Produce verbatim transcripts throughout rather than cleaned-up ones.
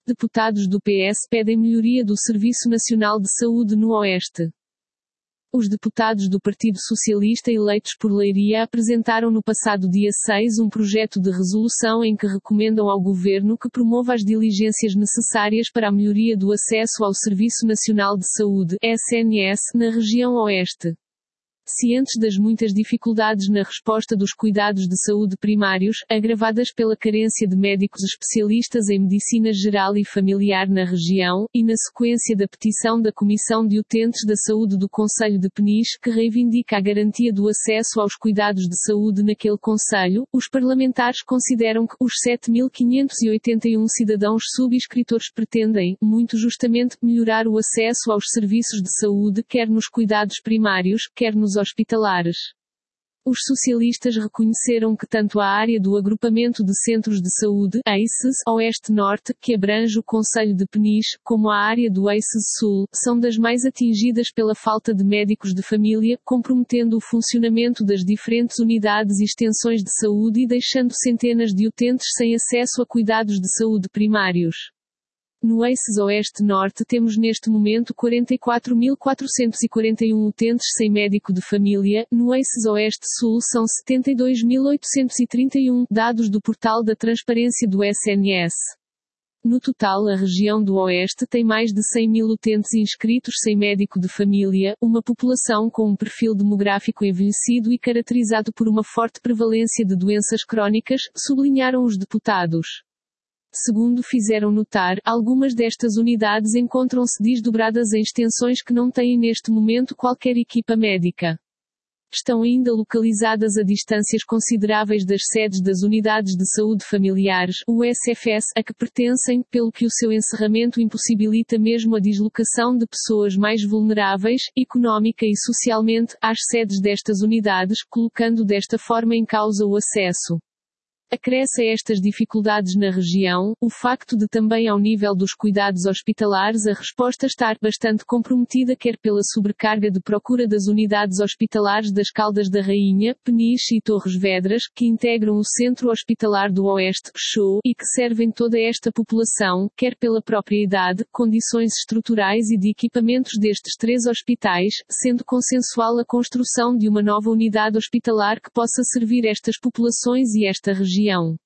Deputados do P S pedem melhoria do Serviço Nacional de Saúde no Oeste. Os deputados do Partido Socialista eleitos por Leiria apresentaram no passado dia seis um projeto de resolução em que recomendam ao governo que promova as diligências necessárias para a melhoria do acesso ao Serviço Nacional de Saúde, S N S, na região Oeste. Cientes das muitas dificuldades na resposta dos cuidados de saúde primários, agravadas pela carência de médicos especialistas em medicina geral e familiar na região, e na sequência da petição da Comissão de Utentes da Saúde do Concelho de Peniche que reivindica a garantia do acesso aos cuidados de saúde naquele concelho, os parlamentares consideram que os sete mil quinhentos e oitenta e um cidadãos subscritores pretendem, muito justamente, melhorar o acesso aos serviços de saúde quer nos cuidados primários, quer nos hospitalares. Os socialistas reconheceram que tanto a área do Agrupamento de Centros de Saúde, A C E S, Oeste-Norte, que abrange o concelho de Peniche, como a área do A C E S Sul, são das mais atingidas pela falta de médicos de família, comprometendo o funcionamento das diferentes unidades e extensões de saúde e deixando centenas de utentes sem acesso a cuidados de saúde primários. No A C E S Oeste-Norte temos neste momento quarenta e quatro mil quatrocentos e quarenta e um utentes sem médico de família, no A C E S Oeste-Sul são setenta e dois mil oitocentos e trinta e um, dados do portal da transparência do S N S. No total, a região do Oeste tem mais de cem mil utentes inscritos sem médico de família, uma população com um perfil demográfico envelhecido e caracterizado por uma forte prevalência de doenças crónicas, sublinharam os deputados. Segundo fizeram notar, algumas destas unidades encontram-se desdobradas em extensões que não têm neste momento qualquer equipa médica. Estão ainda localizadas a distâncias consideráveis das sedes das unidades de saúde familiares, U S F S, a que pertencem, pelo que o seu encerramento impossibilita mesmo a deslocação de pessoas mais vulneráveis, económica e socialmente, às sedes destas unidades, colocando desta forma em causa o acesso. Acresce a estas dificuldades na região, o facto de também ao nível dos cuidados hospitalares a resposta estar bastante comprometida quer pela sobrecarga de procura das unidades hospitalares das Caldas da Rainha, Peniche e Torres Vedras, que integram o Centro Hospitalar do Oeste, C H O, e que servem toda esta população, quer pela própria idade, condições estruturais e de equipamentos destes três hospitais, sendo consensual a construção de uma nova unidade hospitalar que possa servir estas populações e esta região.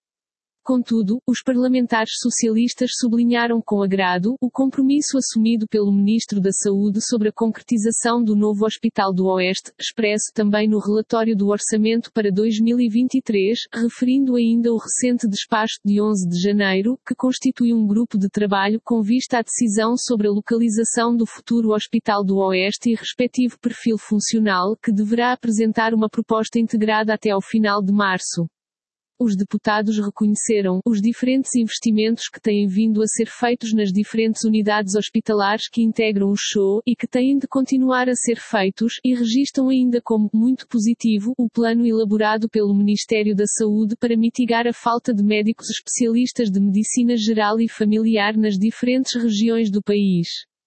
Contudo, os parlamentares socialistas sublinharam com agrado o compromisso assumido pelo Ministro da Saúde sobre a concretização do novo Hospital do Oeste, expresso também no relatório do Orçamento para dois mil e vinte e três, referindo ainda o recente despacho de onze de janeiro, que constitui um grupo de trabalho com vista à decisão sobre a localização do futuro Hospital do Oeste e respectivo perfil funcional, que deverá apresentar uma proposta integrada até ao final de março. Os deputados reconheceram os diferentes investimentos que têm vindo a ser feitos nas diferentes unidades hospitalares que integram o C H O, e que têm de continuar a ser feitos, e registram ainda como muito positivo o plano elaborado pelo Ministério da Saúde para mitigar a falta de médicos especialistas de medicina geral e familiar nas diferentes regiões do país.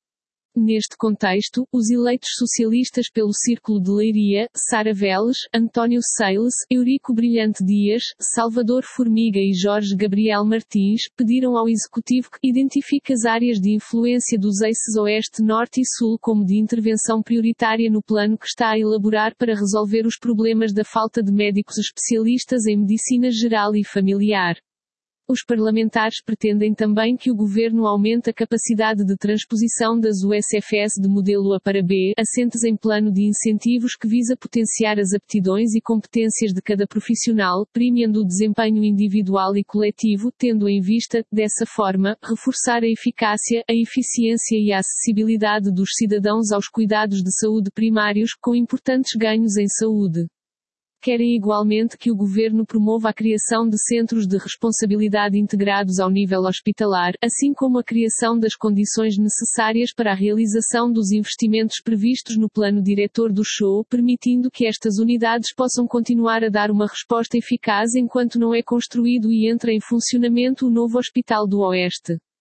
Neste contexto, os eleitos socialistas pelo Círculo de Leiria, Sara Veles, António Seiles, Eurico Brilhante Dias, Salvador Formiga e Jorge Gabriel Martins, pediram ao Executivo que identifique as áreas de influência dos eixos Oeste, Norte e Sul como de intervenção prioritária no plano que está a elaborar para resolver os problemas da falta de médicos especialistas em medicina geral e familiar. Os parlamentares pretendem também que o governo aumente a capacidade de transposição das U S F S de modelo A para B, assentes em plano de incentivos que visa potenciar as aptidões e competências de cada profissional, premiando o desempenho individual e coletivo, tendo em vista, dessa forma, reforçar a eficácia, a eficiência e a acessibilidade dos cidadãos aos cuidados de saúde primários, com importantes ganhos em saúde. Querem igualmente que o governo promova a criação de centros de responsabilidade integrados ao nível hospitalar, assim como a criação das condições necessárias para a realização dos investimentos previstos no plano diretor do C H O, permitindo que estas unidades possam continuar a dar uma resposta eficaz enquanto não é construído e entra em funcionamento o novo Hospital do Oeste.